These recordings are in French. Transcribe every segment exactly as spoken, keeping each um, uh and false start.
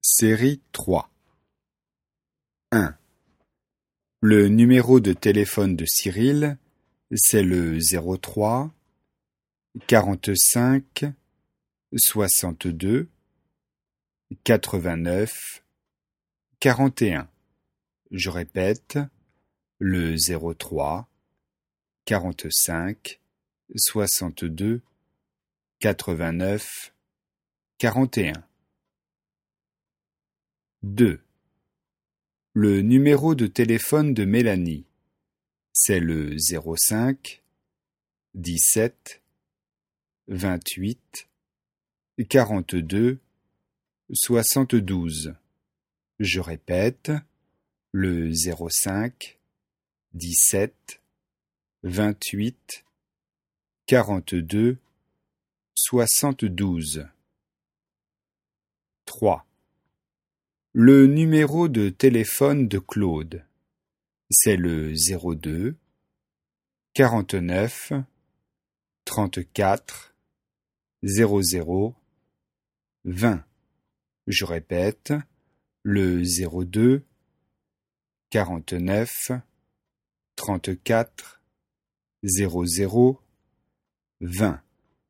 Série trois. un. Le numéro de téléphone de Cyril, c'est le zéro trois quarante-cinq soixante-deux quatre-vingt-neuf quarante et un. Je répète, le zéro trois quarante-cinq soixante-deux quatre-vingt-neuf quarante et un. deux. Le numéro de téléphone de Mélanie, c'est le zéro cinq dix-sept vingt-huit quarante-deux soixante-douze. Je répète, le zéro cinq dix-sept vingt-huit quarante-deux soixante-douze. trois. Le numéro de téléphone de Claude, c'est le zéro deux quarante-neuf trente-quatre zéro zéro vingt. Je répète, le zéro deux quarante-neuf trente-quatre zéro zéro vingt.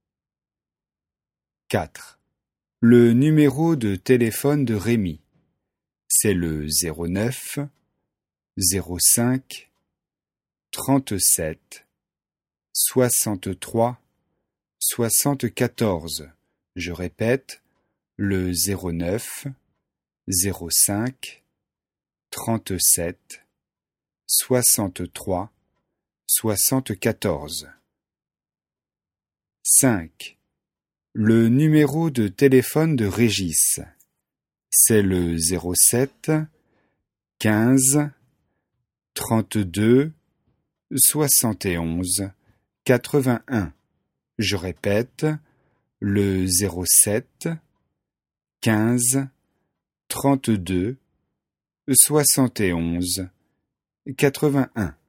quatre. Le numéro de téléphone de Rémi, c'est le zéro neuf zéro cinq trente-sept soixante-trois soixante-quatorze. Je répète, le zéro neuf zéro cinq trente-sept soixante-trois soixante-quatorze. cinq. Le numéro de téléphone de Régis, c'est le zéro sept quinze trente-deux soixante et onze quatre-vingt-un. Je répète, le zéro sept quinze trente-deux soixante et onze quatre-vingt-un.